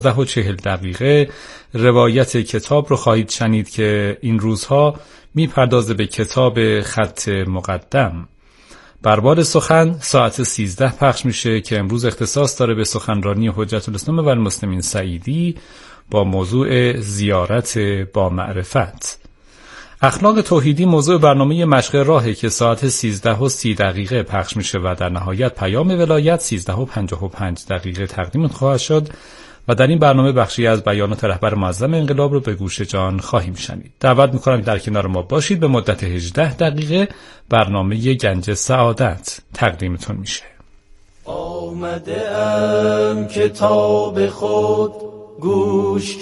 10:40 روایت کتاب رو خواهید شنید که این روزها میپردازه به کتاب خط مقدم. برباد سخن ساعت 13 پخش میشه که امروز اختصاص داره به سخنرانی حجت الاسلام و المسلمین سعیدی با موضوع زیارت با معرفت. اخلاق توحیدی موضوع برنامه مشق راهه که ساعت 13:30 پخش میشه و در نهایت پیام ولایت 13:55 تقدیم خواهد شد و در این برنامه بخشی از بیانات رهبر معظم انقلاب رو به گوش جان خواهیم شنید. دعوت میکنم در کنار ما باشید. به مدت 18 دقیقه برنامه گنج سعادت تقدیمتون میشه. آمده ام کتاب خود گوش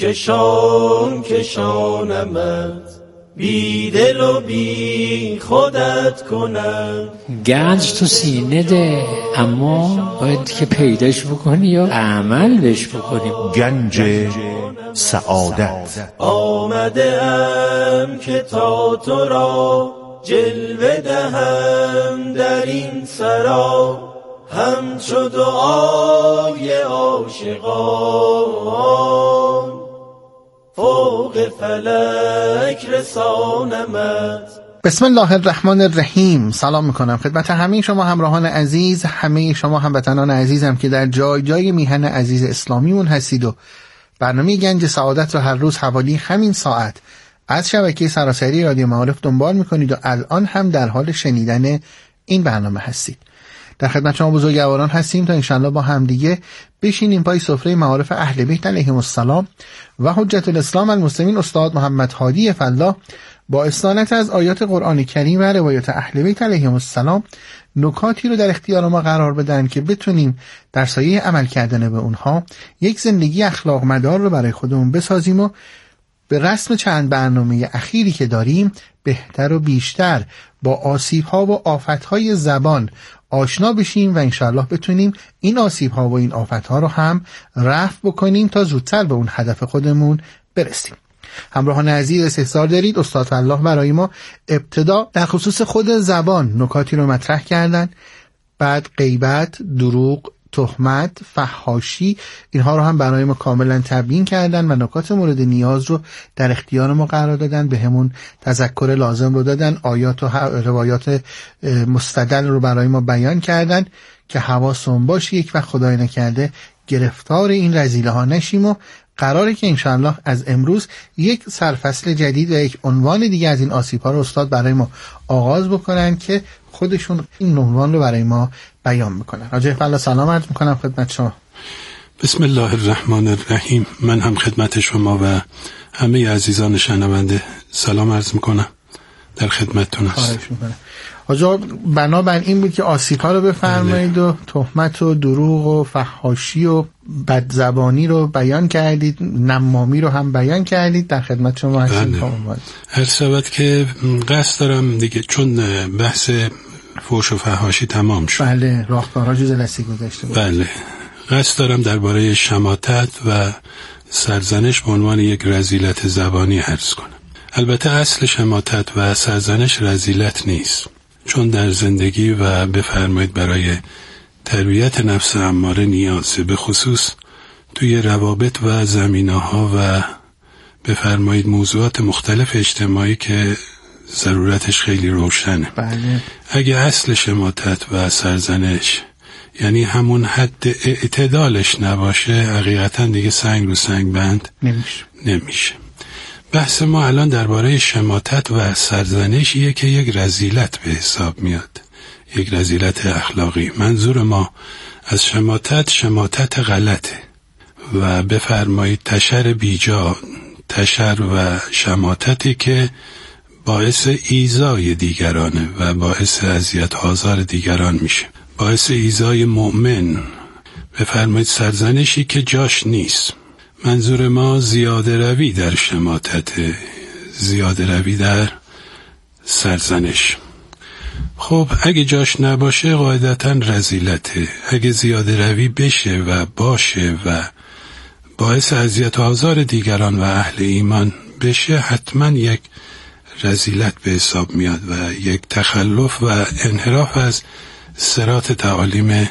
کشانمت، بی دل و بی خودت کنم. گنج تو سینه ده، اما باید که پیداش بکنی یا عمل بهش بکنی. گنج سعادت. آمده ام که تا تو را جلوه دهم در این سرا، همچو دعای عاشقان فوق فلک رسانمت. بسم الله الرحمن الرحیم. سلام میکنم خدمت همه شما همراهان عزیز، همه شما هموطنان عزیزم که در جای جای میهن عزیز اسلامیمون هستید و برنامه گنج سعادت رو هر روز حوالی همین ساعت از شبکه سراسری رادیو معارف دنبال میکنید و الان هم در حال شنیدن این برنامه هستید. در خدمت شما بزرگواران هستیم تا انشالله با همدیگه بشینیم پای سفره معارف اهل بیت علیهم السلام و حجت الاسلام المسلمین استاد محمد هادی فلاح با استعانت از آیات قرآن کریم و روایات اهل بیت علیهم السلام نکاتی رو در اختیار ما قرار بدن که بتونیم در سایه عمل کردن به اونها یک زندگی اخلاق مدار رو برای خودمون بسازیم و به رسم چند برنامه اخیری که داریم بهتر و بیشتر با آسیب‌ها و آفت‌های زبان آشنا بشیم و انشاءالله بتونیم این آسیب‌ها و این آفت‌ها رو هم رفع بکنیم تا زودتر به اون هدف خودمون برسیم. همراهان عزیز استحضار دارید استاد فلاح برای ما ابتدا در خصوص خود زبان نکاتی رو مطرح کردن، بعد غیبت، دروغ، تهمت، فحاشی، اینها رو هم برای ما کاملا تبیین کردن و نکات مورد نیاز رو در اختیار ما قرار دادن، به همون تذکر لازم رو دادن، آیات و روایات مستدل رو برای ما بیان کردن که حواسمون باشه یک وقت خدای نکرده گرفتار این رذیله ها نشیم و قراره که انشاءالله از امروز یک سرفصل جدید و یک عنوان دیگه از این آسیب ها رو استاد برای ما آغاز بکنن که خودشون این عنوان رو برای ما بیان میکنن. حاجی فلاح سلام عرض میکنم خدمت شما. بسم الله الرحمن الرحیم. من هم خدمت شما و همه عزیزان شنونده سلام عرض میکنم، در خدمتتون هستم. حاجی بنابر این بود که آسیب ها رو بفرمایید و تهمت و دروغ و فحاشی و بدزبانی رو بیان کردید، نمامی رو هم بیان کردید، در خدمت شما هستیم. هر سبت که قصد دارم دیگه، چون بحث فحش و فحاشی تمام شد. بله، راهکارها جلسه گذشته بود. بله، قصد دارم درباره شماتت و سرزنش به عنوان یک رذیلت زبانی عرض کنم. البته اصل شماتت و سرزنش رذیلت نیست، چون در زندگی و بفرمایید برای تربیت نفس اماره نیازه، به خصوص توی روابط و زمینه‌ها و بفرمایید موضوعات مختلف اجتماعی که ضرورتش خیلی روشنه. بله. اگه اصل شماتت و سرزنش یعنی همون حد اعتدالش نباشه، حقیقتا دیگه سنگ رو سنگ بند نمیشه. بحث ما الان درباره شماتت و سرزنشیه که یک رذیلت به حساب میاد، یک رذیلت اخلاقی. منظور ما از شماتت غلطه و بفرمایید تشر بیجا، تشر و شماتتی که باعث ایذای دیگرانه و باعث اذیت آزار دیگران میشه، باعث ایذای مؤمن. بفرمایید سرزنشی که جاش نیست. منظور ما زیاده روی در شماتت، زیاده روی در سرزنش. خب اگه جاش نباشه قاعدتاً رذیلته. اگه زیاده روی بشه و باشه و باعث اذیت و آزار دیگران و اهل ایمان بشه، حتما یک رذیلت به حساب میاد و یک تخلف و انحراف از صراط تعالیم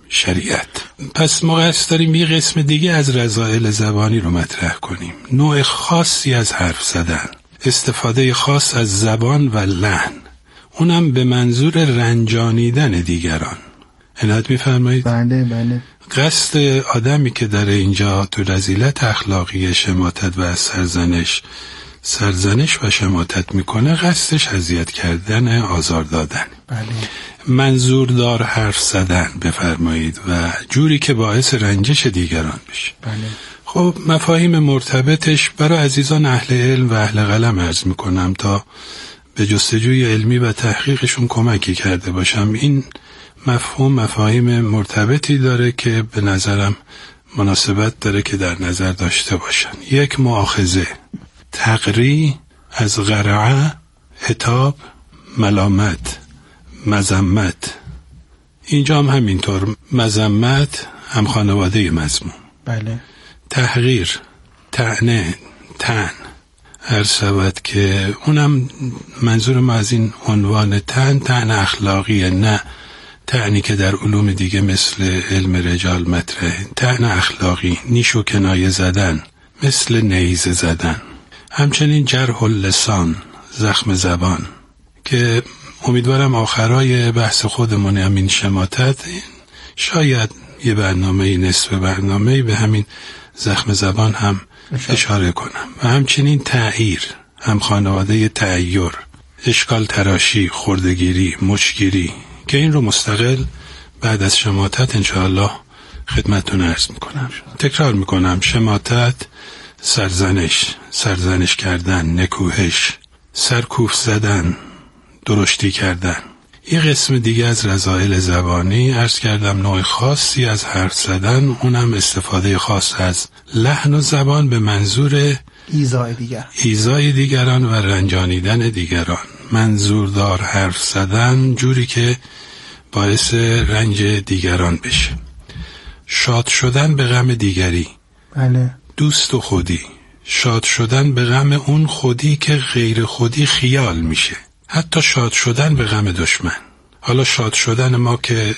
شریعت. پس ما قصد داریم یه قسم دیگه از رذائل زبانی رو مطرح کنیم، نوع خاصی از حرف زدن، استفاده خاص از زبان و لحن، اونم به منظور رنجانیدن دیگران. عنایت می‌فرمایید؟ بله بله. قصد آدمی که داره اینجا تو رذیلت اخلاقی شماتت و سرزنش و شماتت میکنه، قصدش اذیت کردن، آزار دادن. بله. منظوردار حرف زدن بفرمایید و جوری که باعث رنجش دیگران بشه. بله. خب مفاهیم مرتبطش برای عزیزان اهل علم و اهل قلم عرض میکنم تا به جستجوی علمی و تحقیقشون کمکی کرده باشم. این مفاهیم مرتبطی داره که به نظرم مناسبت داره که در نظر داشته باشن. یک، مؤاخذه، تقری از قرعه، عتاب، ملامت، مذمت. اینجا هم همینطور، مذمت هم خانواده مذموم. بله. تحقیر، طعنه، طعن. عرض شود که اونم منظور ما از این عنوان طعن اخلاقیه، نه طعنی که در علوم دیگه مثل علم رجال مطرحه. طعن اخلاقی، نیش و کنایه زدن، مثل نیزه زدن. همچنین جرح اللسان، زخم زبان، که امیدوارم آخرای بحث خودمون همین شماتت شاید یه برنامه، نصف برنامه به همین زخم زبان هم اشاره کنم. و همچنین تعییر، هم خانواده تعییر، اشکال تراشی، خردگیری، مچگیری، که این رو مستقل بعد از شماتت انشاءالله خدمتتون عرض میکنم. تکرار میکنم، شماتت، سرزنش کردن، نکوهش، سرکوف زدن، درشتی کردن. یه قسم دیگه از رذائل زبانی عرض کردم، نوع خاصی از حرف زدن، اونم استفاده خاص از لحن و زبان به منظور ایذای دیگران و رنجانیدن دیگران. منظوردار حرف زدن جوری که باعث رنج دیگران بشه. شاد شدن به غم دیگری. بله. دوست و خودی، شاد شدن به غم اون خودی که غیر خودی خیال میشه. حتی شاد شدن به غم دشمن. حالا شاد شدن ما که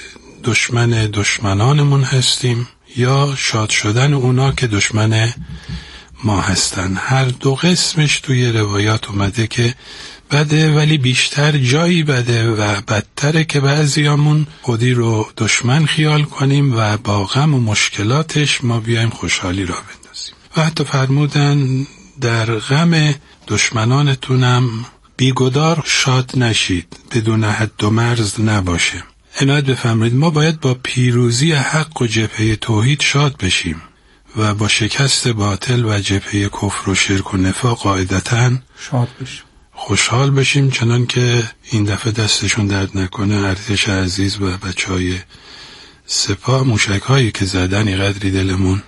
دشمنانمون هستیم، یا شاد شدن اونا که دشمن ما هستن. هر دو قسمش توی روایات اومده که بده، ولی بیشتر جایی بده و بدتره که بعضیامون خودی رو دشمن خیال کنیم و با غم و مشکلاتش ما بیایم خوشحالی را بندازیم. و حتی فرمودن در غم دشمنانتونم بیگدار شاد نشید، بدون حد و مرز نباشه. عنایت بفرمایید، ما باید با پیروزی حق و جبهه توحید شاد بشیم و با شکست باطل و جبهه کفر و شرک و نفاق قاعدتاً شاد بشیم، خوشحال بشیم. چنان که این دفعه دستشون درد نکنه ارتش عزیز و بچهای سپاه موشک‌هایی که زدن اینقدری دلمون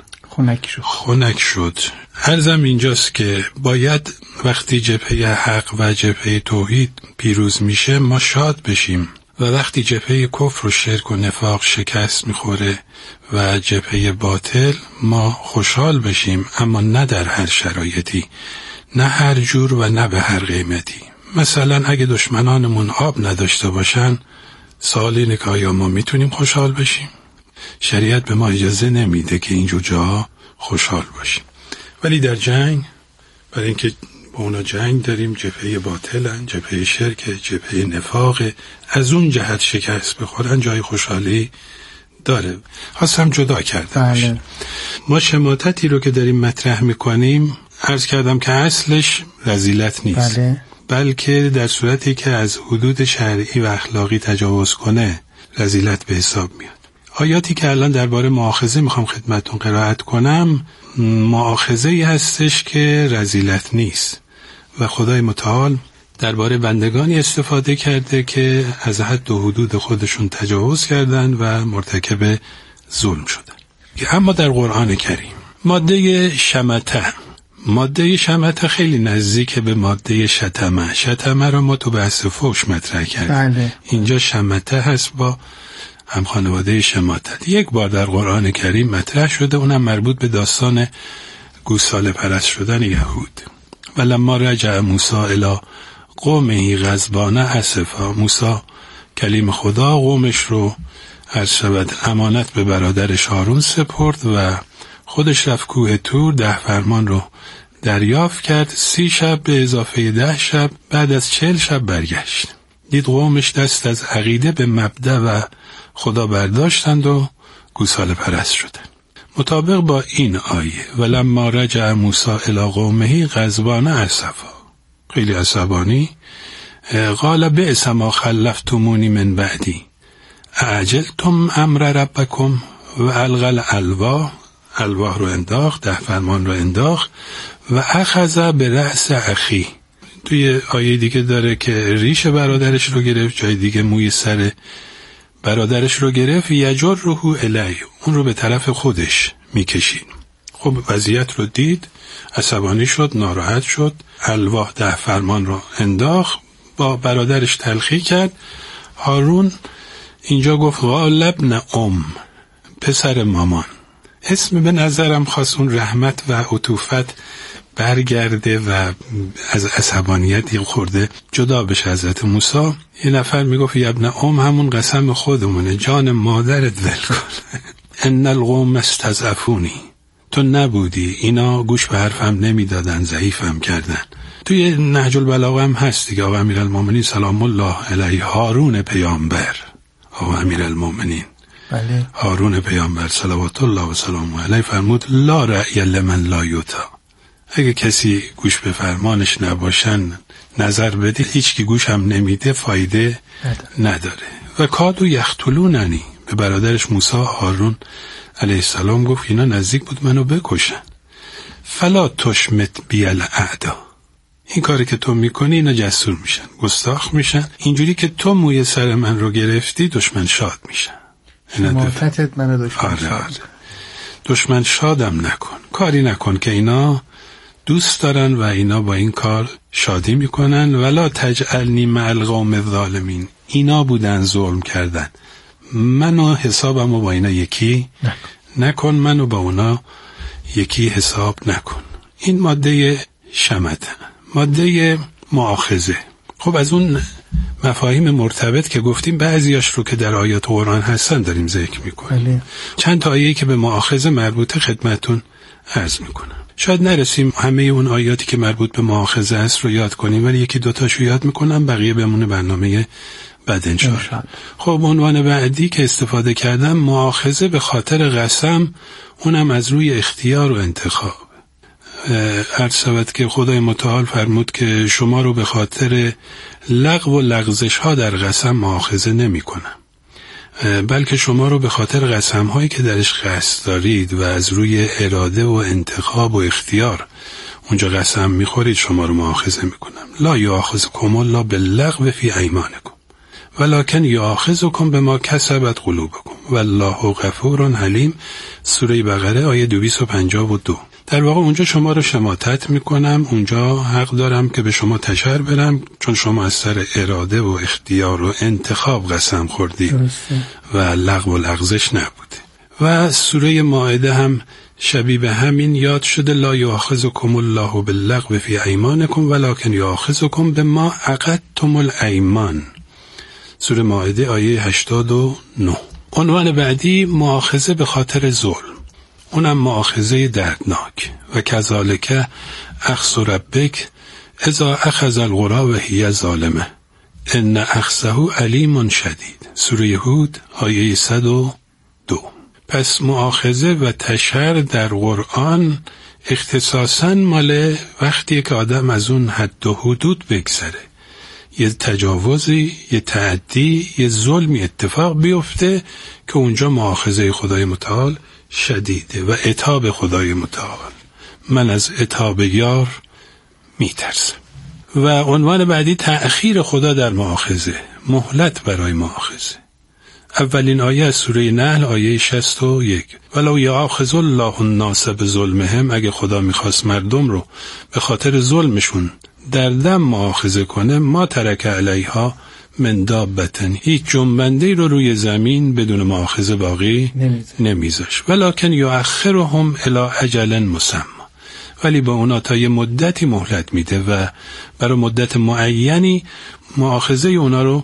خنک شد. عرضم اینجاست که باید وقتی جبهه حق و جبهه توحید پیروز میشه ما شاد بشیم، و وقتی جبهه کفر و شرک و نفاق شکست میخوره و جبهه باطل ما خوشحال بشیم، اما نه در هر شرایطی، نه هر جور و نه به هر قیمتی. مثلا اگه دشمنانمون آب نداشته باشن، سوال اینه که آیا ما میتونیم خوشحال بشیم؟ شریعت به ما اجازه نمیده که اینجور جاها خوشحال باشیم. ولی در جنگ، برای اینکه با اونا جنگ داریم، جبهه باطلن، جبهه شرک، جبهه نفاق، از اون جهت شکست بخورن جای خوشحالی داره. خواستم جدا کردم. بله. ما شماتتی رو که داریم مطرح میکنیم، عرض کردم که اصلش رذیلت نیست. بله. بلکه در صورتی که از حدود شرعی و اخلاقی تجاوز کنه رذیلت به حساب میاد. آیاتی که الان درباره مؤاخذه میخوام خدمتتون قرائت کنم، مؤاخذه‌ای هستش که رذیلت نیست و خدای متعال درباره بندگانی استفاده کرده که از حد و حدود خودشون تجاوز کردن و مرتکب ظلم شدن. اما در قرآن کریم ماده شمته خیلی نزدیک به ماده شتمه رو ما تو بحث فحش مطرح کردیم. بله. اینجا شمته هست با هم خانواده شماتت. یک بار در قرآن کریم مطرح شده، اونم مربوط به داستان گوساله پرست شدن یهود. ولما رجع موسی الی قومه غضبان اسفا، موسی کلیم خدا قومش رو عرض شود امانت به برادرش هارون سپرد و خودش رفت کوه طور 10 فرمان رو دریافت کرد. 30 شب به اضافه 10 شب بعد از 40 شب برگشت. دید قومش دست از عقیده به مبدأ و خدا برداشتند و گوساله پرست شدند. مطابق با این آیه ولما رجع موسی الی قومه غضبان اسفا، خیلی عصبانی، قال بئس ما خلفتمونی من بعدی اعجلتم امر ربکم و القى الواح رو انداخت، 10 فرمان رو انداخت و اخذ به رأس اخی. توی آیه دیگه داره که ریش برادرش رو گرفت، جای دیگه موی سر برادرش رو گرفت، یجره الیه، اون رو به طرف خودش میکشید. خب وضعیت رو دید، عصبانی شد، ناراحت شد، الواح 10 فرمان رو انداخت، با برادرش تلخی کرد. هارون اینجا گفت قال ابن پسر مامان. اسم به نظرم خواست اون رحمت و عطوفت برگرده و از عصبانیت خورده جدا بشه حضرت موسی. یه نفر میگفت ابن همون قسم خودمونه، جان مادرت ول کن. ان القوم استضعفونی، تو نبودی، اینا گوش به حرفم نمیدادن، ضعیفم کردن. توی نهج البلاغه هم هست دیگه. آقا امیرالمومنین سلام الله علیه، هارون پیامبر، آقا امیرالمومنین بله، هارون پیامبر صلوات الله و سلام علیه فرمود لا رأی لمن لا یطاع، اگه کسی گوش به فرمانش نباشن نظر بده، هیچ کی گوش هم نمیده، فایده نداره. و کادو یقتلوننی، به برادرش موسی هارون علیه السلام گفت اینا نزدیک بود منو بکشن. فلا تشمت بی الاعدا، این کاری که تو میکنی اینا جسور میشن، گستاخ میشن. اینجوری که تو موی سر من رو گرفتی دشمن شاد میشن. شمافتت منو دشمن شاد. دشمن شادم نکن، کاری نکن که اینا دوست دارن و اینا با این کار شادی میکنن. ولا تجعلنی مع القوم الظالمین، اینا بودن ظلم کردن، منو حسابمو با اینا یکی نکن، منو با اونا یکی حساب نکن. این ماده شمته، ماده مؤاخذه. خب از اون مفاهیم مرتبط که گفتیم بعضیاش رو که در آیات قرآن هستن داریم ذکر میکنیم. چند تا آیه‌ای که به مؤاخذه مربوطه خدمتون عرض میکنم. شاید نرسیم همه اون آیاتی که مربوط به مؤاخذه است رو یاد کنیم، ولی یکی دوتاشو یاد میکنم، بقیه بمونه برنامه بعد انشاءالله. خب عنوان بعدی که استفاده کردم مؤاخذه به خاطر قسم، اونم از روی اختیار و انتخاب. عرض شود که خدای متعال فرمود که شما رو به خاطر لغو و لغزش ها در قسم مؤاخذه نمی کنم، بلکه شما رو به خاطر قسم هایی که درش قصد دارید و از روی اراده و انتخاب و اختیار اونجا قسم میخورید شما رو مؤاخذه میکنم. لا یؤاخذکم الله باللغو فی ایمانکم ولکن یؤاخذکم بما کسبت قلوبکم والله غفور حلیم. سوره بقره آیه 252. در واقع اونجا شما رو شماتت میکنم، اونجا حق دارم که به شما تشر برم، چون شما از سر اراده و اختیار و انتخاب قسم خوردی و لغو و لغزش نبوده. و سوره مائده هم شبیه به همین یاد شده لا یؤاخذکم الله باللغو فی ایمانکم ولکن یؤاخذکم بما عقدتم الایمان. سوره مائده آیه 89. عنوان بعدی مؤاخذه به خاطر ظلم، اونم مؤاخذه دردناک. و کذالک اخذ ربک اذا اخذ القری و هی ظالمه ان اخذه علیم شدید. سوره هود آیه 102. پس مؤاخذه و تشر در قرآن اختصاصاً مال وقتی که آدم از اون حد و حدود بگذره، یه تجاوزی، یه تعدی، یه ظلمی اتفاق بیفته که اونجا مؤاخذه خدای متعال شدیده و عتاب خدای متعال. من از عتاب یار میترسم. و عنوان بعدی تأخیر خدا در مؤاخذه، مهلت برای مؤاخذه. اولین آیه از سوره نحل آیه 61. ولو یأخذ الله الناس بظلمهم، اگه خدا میخواست مردم رو به خاطر ظلمشون در دم مؤاخذه کنه، ما ترک علیها من دابتن، هیچ جنبنده رو روی زمین بدون مؤاخذه باقی نمیذاش. ولکن یؤخرهم الی اجل مسمى، ولی با اونا تا یه مدتی مهلت میده و برای مدت معینی مؤاخذه اونا رو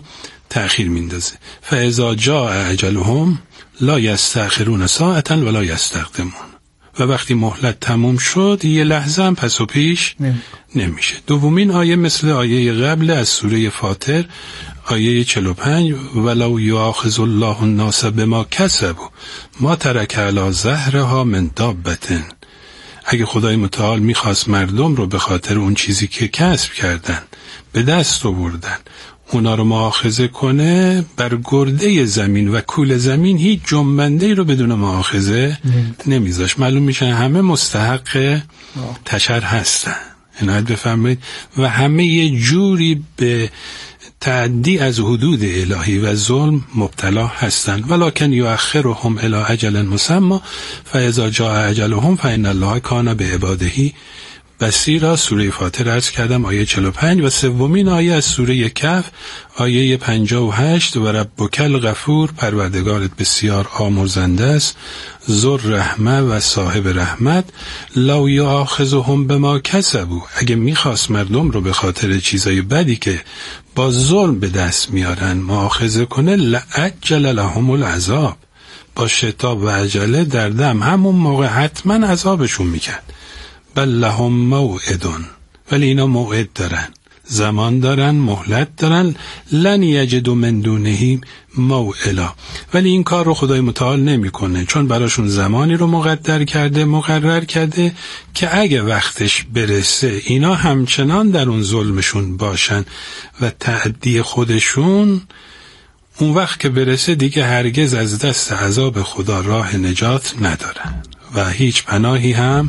تأخیر میندازه. فاذا جاء اجلهم لا یستأخرون ساعة ولا یستقدمون. و وقتی مهلت تموم شد یه لحظه هم پس و پیش نمیشه. دومین آیه مثل آیه قبل از سوره فاطر، آیه 45 ولو یؤاخذ الله الناس بما کسبوا ما ترک علی ظهرها من دابة. اگه خدای متعال میخواست مردم رو به خاطر اون چیزی که کسب کردن به دست آوردن اونا رو مؤاخذه کنه، بر گرده زمین و کول زمین هیچ جنبنده‌ای رو بدون مؤاخذه نمیذاش. معلوم میشه همه مستحق تشر هستن، عنایت بفرمایید، و همه یه جوری به تعدی از حدود الهی و ظلم مبتلا هستند. ولکن یؤخرهم الی اجل مسمى فاذا جاء اجلهم فان الله کان بعباده بصیرا. سوره فاطر عرض کردم آیه 45 و سومین آیه از سوره کهف آیه 58 و ربک الغفور، پروردگارت بسیار آمرزنده است، ذو رحمه و صاحب رحمت، لو یؤاخذهم بما کسبوا، اگه میخواست مردم رو به خاطر چیزای بدی که با ظلم به دست میارن مؤاخذه کنه، لعجل لهم العذاب، با شتاب و عجله در دم همون موقع حتما عذابشون میکرد. بل لهم موعدون، ولی اینا موعد دارن، زمان دارن، مهلت دارن، لن یجدوا من دونه موعلا، ولی این کار رو خدای متعال نمیکنه، چون براشون زمانی رو مقرر کرده که اگه وقتش برسه اینا همچنان در اون ظلمشون باشن و تعدی خودشون، اون وقت که برسه دیگه هرگز از دست عذاب خدا راه نجات ندارن و هیچ پناهی هم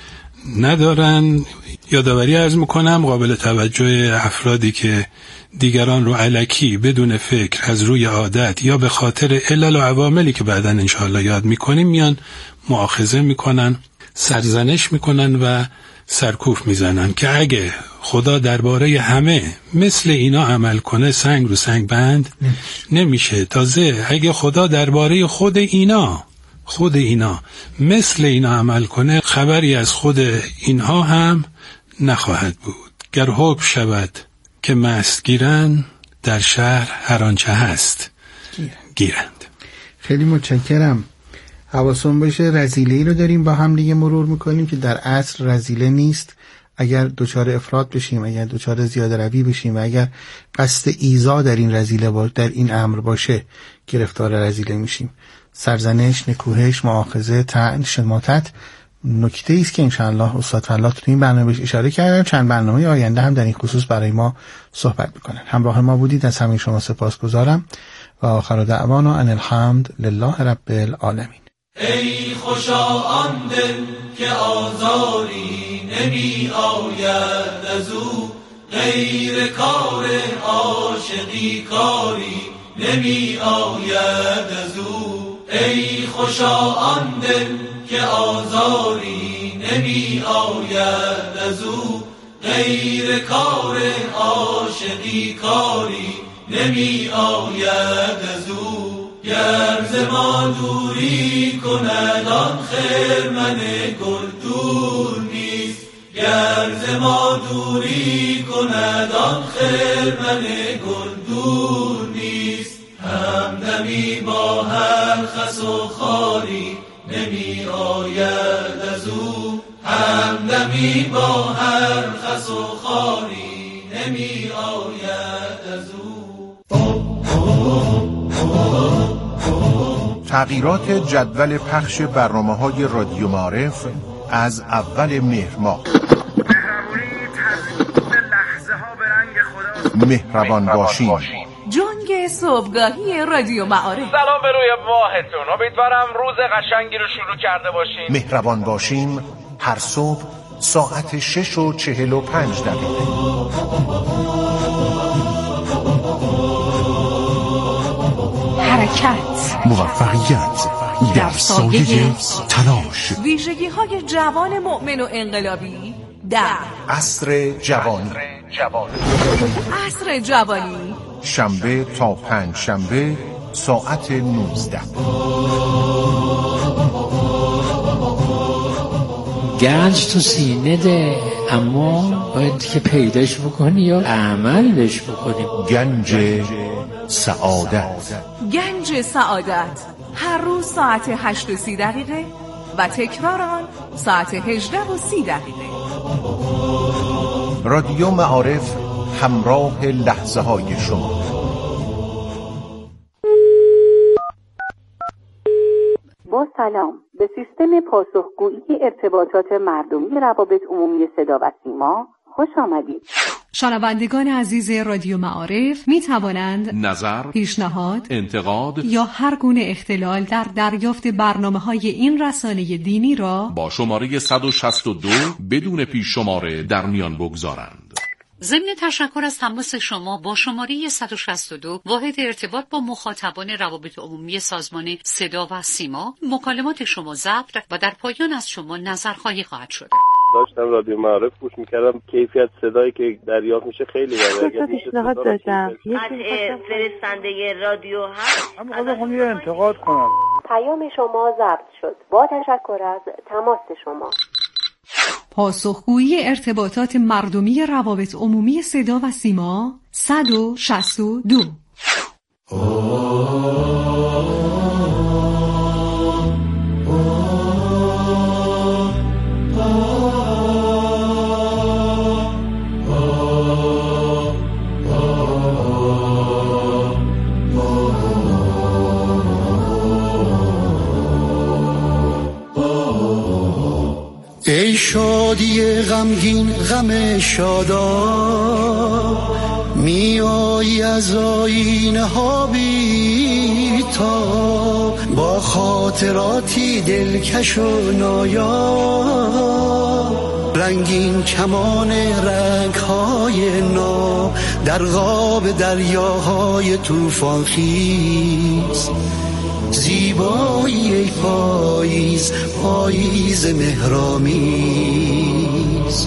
ندارن. یادآوری عرض میکنم قابل توجه افرادی که دیگران رو الکی بدون فکر از روی عادت یا به خاطر علل و عواملی که بعداً انشاءالله یاد میکنیم میان مؤاخذه میکنن، سرزنش میکنن و سرکوف میزنن که اگه خدا درباره همه مثل اینا عمل کنه سنگ رو سنگ بند نمیشه. تازه اگه خدا درباره خود اینا مثل اینا عمل کنه خبری از خود اینها هم نخواهد بود. گر حکم شود که مست گیرن در شهر هر آنچه هست گیرند. خیلی متشکرم. حواسون باشه رذیله‌ای رو داریم با هم دیگه مرور میکنیم که در اصل رذیله نیست. اگر دچار افراط بشیم، اگر دچار زیاده روی بشیم و اگر قصد ایذا در این رذیله در این امر باشه گرفتار رذیله میشیم. سرزنش، نکوهش، مؤاخذه، طعن، شماتت نکته است که انشاءالله استاد فلاح تو این برنامه بهش اشاره کردن. چند برنامه آینده هم در این خصوص برای ما صحبت میکنن. همراه ما بودید، از همه شما سپاسگزارم و آخر دعوانا ان الحمد لله رب العالمین. ای خوشا آن دل که آزاری نمی آید از او، غیر کار عاشقی کاری نمی آید از او. ای خوشا آن دل که آزاری نمی آید از او، غیر کار عاشقی کاری نمی آید از او. گر ز ما دوری کند آن خرمن گل دور نیست، گر ز ما دوری کند آن خرمن گل دور نیست. همدمی با هر خس و خاری نمی آید از او، همدمی با هر خس و خاری نمی آید از او. تغییرات جدول پخش برنامه‌های رادیو معارف از اول مهر ماه. مهربان باشین. جنگ صبحگاهی رادیو معارف. سلام به روی ماهتون، امیدوارم روز قشنگی رو شروع کرده باشین. مهربان باشیم هر صبح ساعت 6:45. حرکت، موفقیت در سایه تلاش، ویژگی‌های جوان مؤمن و انقلابی در عصر جوانی. عصر جوانی، شنبه تا پنج شنبه ساعت 19. گنج تو سینه ده، اما باید که پیداش بکنی یا عملش بکنی. گنج سعادت. گنج سعادت هر روز ساعت 8:30 و تکرار آن ساعت 18:30. رادیو معارف، همراه لحظه های شما. با سلام، به سیستم پاسخگویی ارتباطات مردمی روابط عمومی صدا و سیما خوش آمدید. شنوندگان عزیز رادیو معارف می توانند نظر، پیشنهاد، انتقاد یا هر گونه اختلال در دریافت برنامه‌های این رسانه دینی را با شماره 162 بدون پیش شماره در میان بگذارند. ضمن تشکر از تماس شما با شماره 162 واحد ارتباط با مخاطبان روابط عمومی سازمان صدا و سیما، مکالمات شما ضبط و در پایان از شما نظرخواهی خواهد شد. داشتم رادیو معارف گوش میکردم، کیفیت صدایی که دریافت میشه خیلی بالاست. پیشنهاد داشتم قطع فرستنده رادیو هست. اما خودم یه انتقاد کنم. پیام شما ضبط شد. با تشکر از تماس شما. پاسخگویی ارتباطات مردمی روابط عمومی صدا و سیما 162. ای شادی غمگین غم شادا، می آیی از آینه ها بی تا، با خاطراتی دلکش و نایاب، رنگین کمان رنگ های نو در قاب دریاهای طوفان خیز. زیبایی ای پاییز، پاییز مهرامیز.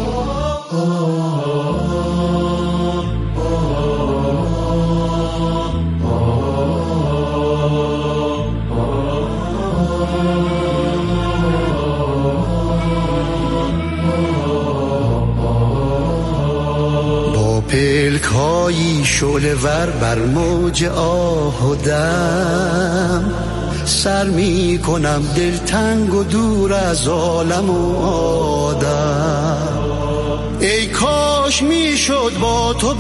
با پلکایی شعله ور بر موج آه و دم، سر می کنم دلتنگ و دور از عالم و آدم. ای کاش می شد با تو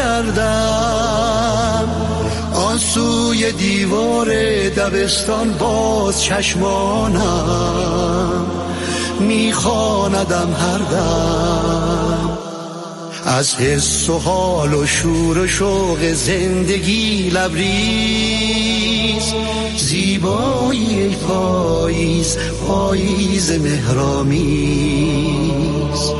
برگردم، آن سوی دیوار دبستان باز چشمانم می خواندم هر دم، از حس و حال و شور و شوق زندگی لبریز. زیبایی ای پاییز، پاییز مهرامیز.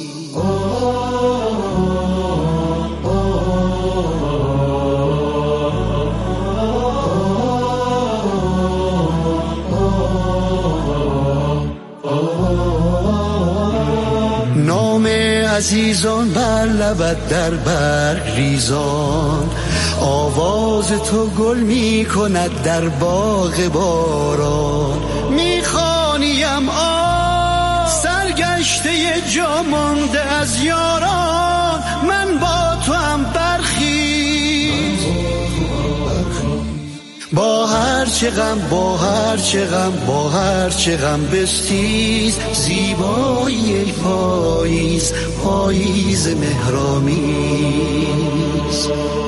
نام عزیزان بر لبت در برگ ریزان، آواز تو گل می کند در باغ باران. می خوانیم سرگشته جا مانده از یاران، من با تو هم برخیز. با هر چه غم، با هر چه غم، با هر چه غم بستیز. زیبایی ای پاییز، پاییز مهرامیز.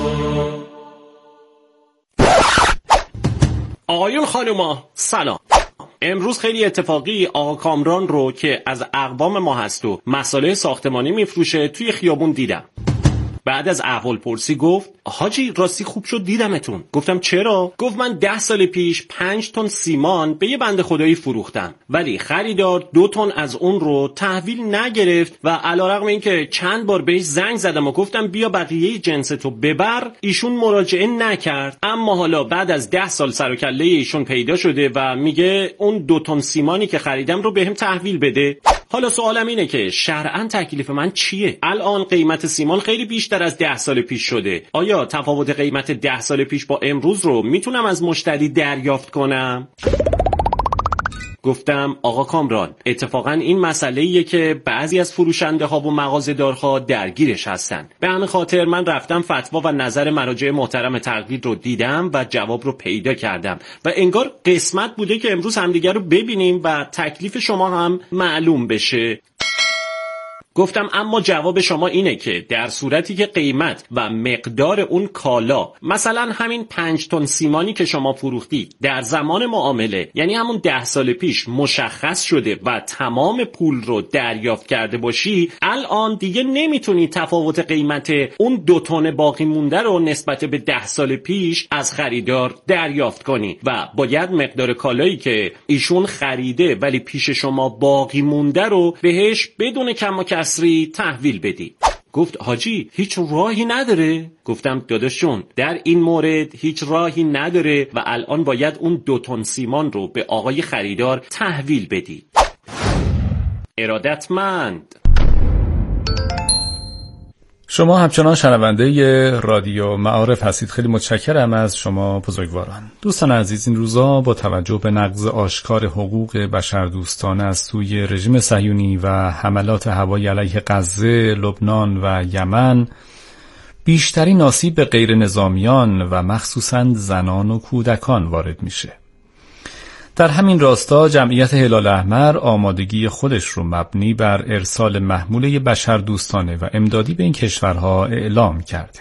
آقایون خانوما سلام. امروز خیلی اتفاقی آقا کامران رو که از اقوام ما هست و مسائل ساختمانی میفروشه توی خیابون دیدم. بعد از احوال پرسی گفت حاجی راستی خوب شد دیدمتون. گفتم چرا؟ گفت من 10 سال پیش 5 تن سیمان به یه بنده خدایی فروختم، ولی خریدار 2 تن از اون رو تحویل نگرفت و علیرغم اینکه چند بار بهش زنگ زدم و گفتم بیا بقیه جنستو ببر، ایشون مراجعه نکرد. اما حالا بعد از 10 سال سر و کله ایشون پیدا شده و میگه اون 2 تن سیمانی که خریدم رو بهم تحویل بده. حالا سوالم اینه که شرعاً تکلیف من چیه؟ الان قیمت سیمان خیلی بیشتر از 10 سال پیش شده. آیا تفاوت قیمت 10 سال پیش با امروز رو میتونم از مشتری دریافت کنم؟ گفتم آقا کامران، اتفاقا این مسئله‌ایه که بعضی از فروشنده ها و مغازه‌دارها درگیرش هستن. به همین خاطر من رفتم فتوا و نظر مراجع محترم تقلید رو دیدم و جواب رو پیدا کردم و انگار قسمت بوده که امروز همدیگر رو ببینیم و تکلیف شما هم معلوم بشه. گفتم اما جواب شما اینه که در صورتی که قیمت و مقدار اون کالا، مثلا همین 5 تن سیمانی که شما فروختی، در زمان معامله یعنی همون 10 سال پیش مشخص شده و تمام پول رو دریافت کرده باشی، الان دیگه نمیتونی تفاوت قیمت اون 2 تن باقی مونده رو نسبت به 10 سال پیش از خریدار دریافت کنی و باید مقدار کالایی که ایشون خریده ولی پیش شما باقی مونده رو بهش بدون کم و کسری تحویل بدی. گفت حاجی هیچ راهی نداره؟ گفتم داداش جون، در این مورد هیچ راهی نداره و الان باید اون 2 تن سیمان رو به آقای خریدار تحویل بدی. ارادتمند. شما همچنان شنونده رادیو معارف هستید. خیلی متشکرم از شما بزرگواران. دوستان عزیز، این روزا با توجه به نقض آشکار حقوق بشردوستانه از سوی رژیم صهیونی و حملات هوایی علیه غزه، لبنان و یمن، بیشترین آسیب به غیر نظامیان و مخصوصاً زنان و کودکان وارد میشه. در همین راستا جمعیت هلال احمر آمادگی خودش رو مبنی بر ارسال محموله بشردوستانه و امدادی به این کشورها اعلام کرده.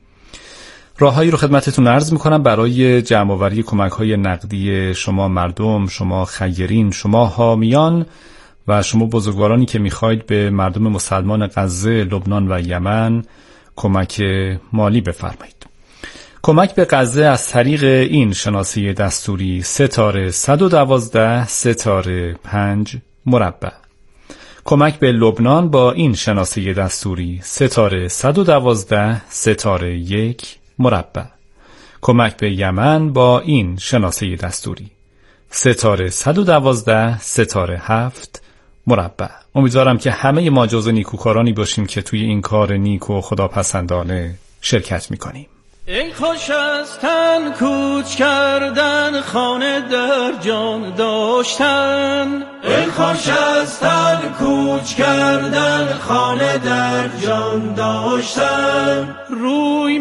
راههایی رو خدمتتون عرض میکنم برای جمع‌آوری کمک‌های نقدی شما مردم، شما خیرین، شما حامیان و شما بزرگوارانی که میخواید به مردم مسلمان غزه، لبنان و یمن کمک مالی بفرمایید. کمک به غزه از طریق این شناسه دستوری ستاره 112 ستاره 5 مربع. کمک به لبنان با این شناسه دستوری ستاره 112 ستاره 1 مربع. کمک به یمن با این شناسه دستوری ستاره 112 ستاره 7 مربع. امیدوارم که همه ما جزو نیکوکارانی باشیم که توی این کار نیک و خداپسندانه شرکت میکنیم. ای خوش از تن کوچ کردن، خانه در جان داشتن. ای خوش از تن کوچ کردن، خانه در جان داشتن. روی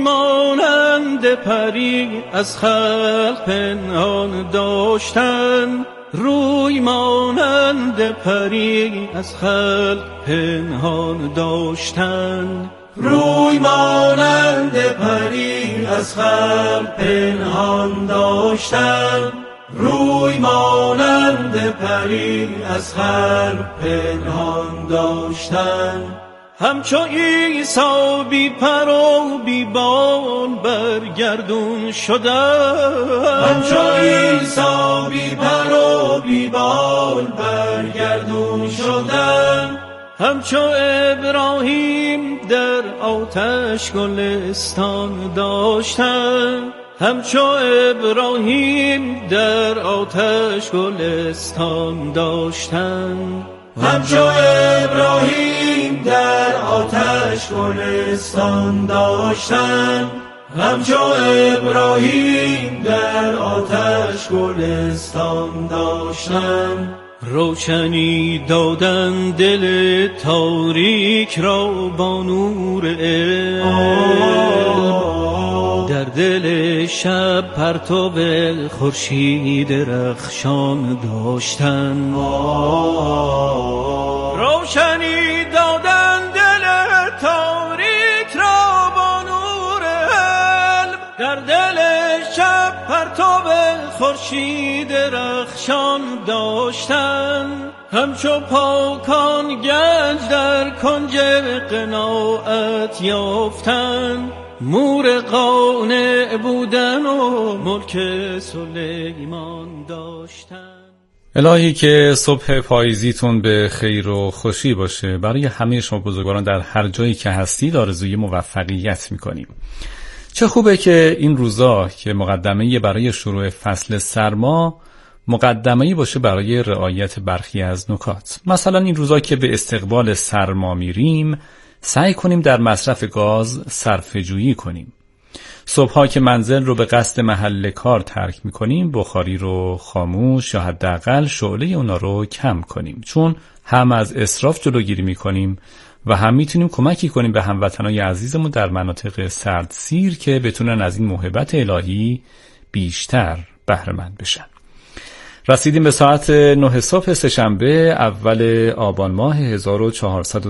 مانند پری از خلق پنهان داشتن. روی مانند پری از خلق پنهان داشتن. روی مانند پری از خلق پنهان داشتن. روی مانند پری از خلق پنهان داشتن. همچو عیسی بی پر و بی بال برگردون شدن. همچو عیسی بی پر و بی بال برگردون شدن. همچو ابراهیم در آتش گلستان داشتن. همچو ابراهیم در آتش گلستان داشتن. همچو ابراهیم در آتش گلستان داشتن. همچو ابراهیم در آتش گلستان داشتن. روشنی دادن دل تاریک را با نور علم. در دل شب پرتاب خورشید رخشان داشتن. روشنی دادن دل تاریک را با نور علم. در دل شب پرتاب خورشید رخشان داشتن. همچو پاکان گنج در کنج قناعت یافتن. مور قانع بودن و ملک سلیمان داشتن. الهی که صبح پاییزیتون به خیر و خوشی باشه. برای همه شما بزرگواران در هر جایی که هستید آرزوی موفقیت میکنیم. چه خوبه که این روزا که مقدمه‌ای برای شروع فصل سرما، مقدمه‌ای باشه برای رعایت برخی از نکات. مثلا این روزا که به استقبال سرما میریم، سعی کنیم در مصرف گاز صرفه‌جویی کنیم. صبح‌ها که منزل رو به قصد محل کار ترک می‌کنیم، بخاری رو خاموش یا حداقل شعله اونا رو کم کنیم، چون هم از اسراف جلوگیری می‌کنیم و هم می‌تونیم کمکی کنیم به هموطنای عزیزمون در مناطق سردسیر که بتونن از این موهبت الهی بیشتر بهره مند بشن. رسیدیم به ساعت 9 صبح سه‌شنبه اول آبان ماه 1400